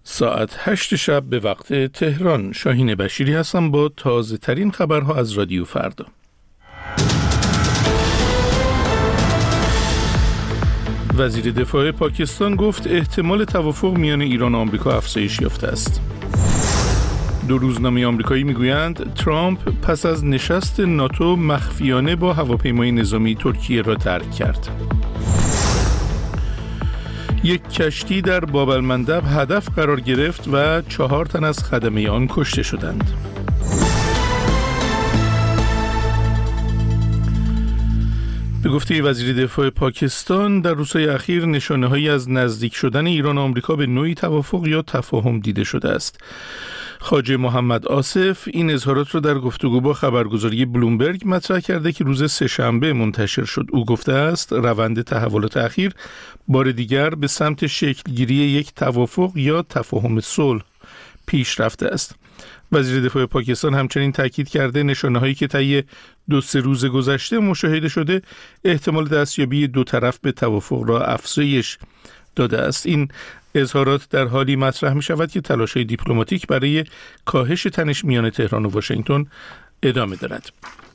ساعت 8 شب به وقت تهران. شاهین بشیری هستم با تازه ترین خبرها از رادیو فردا. وزیر دفاع پاکستان گفت احتمال توافق میان ایران و آمریکا افزایش یافته است. دو روزنامه آمریکایی میگویند ترامپ پس از نشست ناتو مخفیانه با هواپیمای نظامی ترکیه را ترک کرد. یک کشتی در باب المندب هدف قرار گرفت و 4 تن از خدمه آن کشته شدند. به گفته وزیر دفاع پاکستان در روزهای اخیر نشانه‌هایی از نزدیک شدن ایران و آمریکا به نوعی توافق یا تفاهم دیده شده است. خواجه محمد آصف این اظهارات را در گفتگو با خبرگزاری بلومبرگ مطرح کرده که روز سه‌شنبه منتشر شد. او گفته است روند تحولات اخیر بار دیگر به سمت شکلگیری یک توافق یا تفاهم صلح پیش رفته است. وزیر دفاع پاکستان همچنین تاکید کرده نشانه‌هایی که طی 2-3 روز گذشته مشاهده شده احتمال دستیابی دو طرف به توافق را افزایش داده است. این اظهارات در حالی مطرح می شود که تلاش‌های دیپلماتیک برای کاهش تنش میان تهران و واشنگتن ادامه دارد.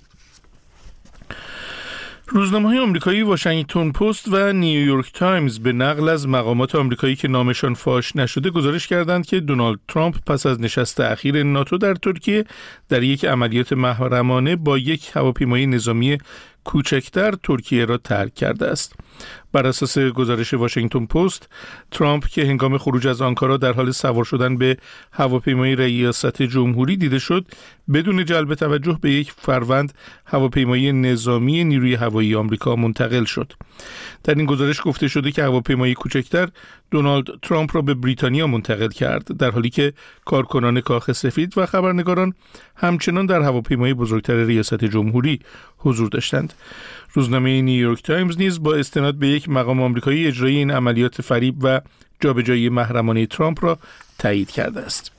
روزنامه‌های آمریکایی واشنگتن پست و نیویورک تایمز به نقل از مقامات آمریکایی که نامشان فاش نشده گزارش کردند که دونالد ترامپ پس از نشست اخیر ناتو در ترکیه در یک عملیات محرمانه با یک هواپیمای نظامی کوچکتر ترکیه را ترک کرده است. بر اساس گزارش واشنگتن پست، ترامپ که هنگام خروج از آنکارا در حال سوار شدن به هواپیمای ریاست جمهوری دیده شد، بدون جلب توجه به یک فروند هواپیمای نظامی نیروی هوایی آمریکا منتقل شد. در این گزارش گفته شده که هواپیمای کوچکتر دونالد ترامپ را به بریتانیا منتقل کرد، در حالی که کارکنان کاخ سفید و خبرنگاران همچنان در هواپیمای بزرگتر ریاست جمهوری حضور داشتند. روزنامه نیویورک تایمز نیز با استناد به یک مقام آمریکایی اجرای این عملیات فریب و جابجایی محرمانه ترامپ را تایید کرده است.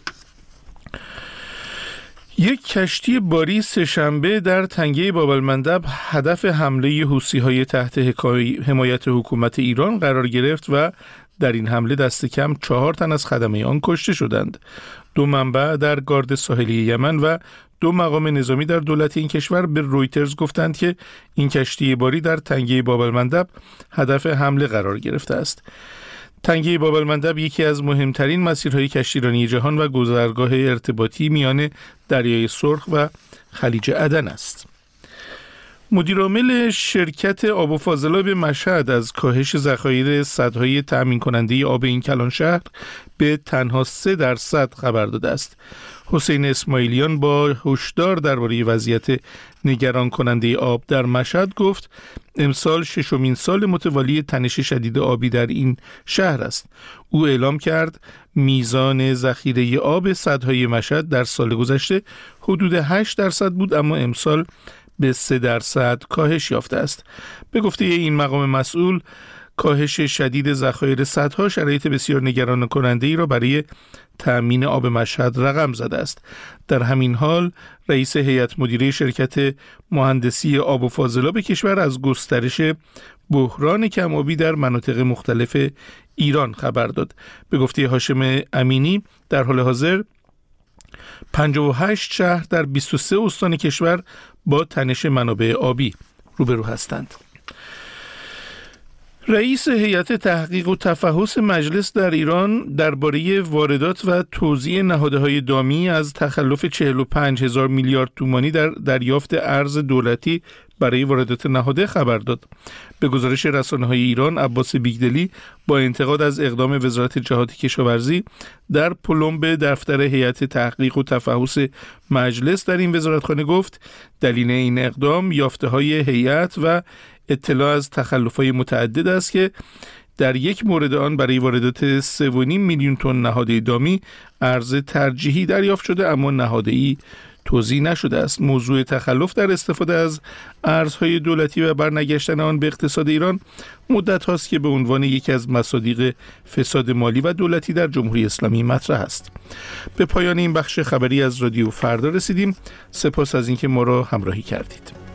یک کشتی باری سه‌شنبه در تنگه باب المندب هدف حمله حوثی‌های تحت حمایت حکومت ایران قرار گرفت و در این حمله دست کم 4 تن از خدمه آن کشته شدند. 2 منبع در گارد ساحلی یمن و 2 مقام نظامی در دولت این کشور به رویترز گفتند که این کشتی باری در تنگه باب المندب هدف حمله قرار گرفته است. تنگه باب المندب یکی از مهمترین مسیرهای کشتیرانی جهان و گذرگاه ارتباطی میان دریای سرخ و خلیج عدن است. مدیرعامل شرکت آب و فاضلاب مشهد از کاهش ذخایر سدهای تأمین کننده آب این کلان شهر به تنها 3% خبر داده است. حسین اسماعیلیان با هشدار درباره وضعیت نگران کننده آب در مشهد گفت امسال 6مین سال متوالی تنش شدید آبی در این شهر است. او اعلام کرد میزان ذخیره آب سدهای مشهد در سال گذشته حدود 8% بود، اما امسال به 3% کاهش یافته است. به گفته این مقام مسئول، کاهش شدید ذخایر سدها شرایط بسیار نگران کننده ای را برای تأمین آب مشهد رقم زده است. در همین حال رئیس هیئت مدیره شرکت مهندسی آب و فاضلاب کشور از گسترش بحران کم‌آبی در مناطق مختلف ایران خبر داد. به گفته هاشم امینی در حال حاضر 58 شهر در 23 استان کشور با تنش منابع آبی روبرو هستند. رئیس هیئت تحقیق و تفحص مجلس در ایران درباره واردات و توزیع نهادهای دامی از تخلف 45,000 میلیارد تومانی در دریافت ارز دولتی برای واردات نهاده خبر داد. به گزارش رسانه‌های ایران، عباس بیگدلی با انتقاد از اقدام وزارت جهاد کشاورزی در پلمب دفتر هیئت تحقیق و تفحص مجلس در این وزارتخانه گفت دلیل این اقدام یافته‌های هیئت و اطلاع از تخلف‌های متعدد است که در یک مورد آن برای واردات 3.5 میلیون تن نهاده دامی ارز ترجیحی دریافت شده اما نهاده‌ای توزیع نشده است. موضوع تخلف در استفاده از ارزهای دولتی و برنگشتن آن به اقتصاد ایران مدت هاست که به عنوان یکی از مصادیق فساد مالی و دولتی در جمهوری اسلامی مطرح است. به پایان این بخش خبری از رادیو فردا رسیدیم. سپاس از اینکه ما را همراهی کردید.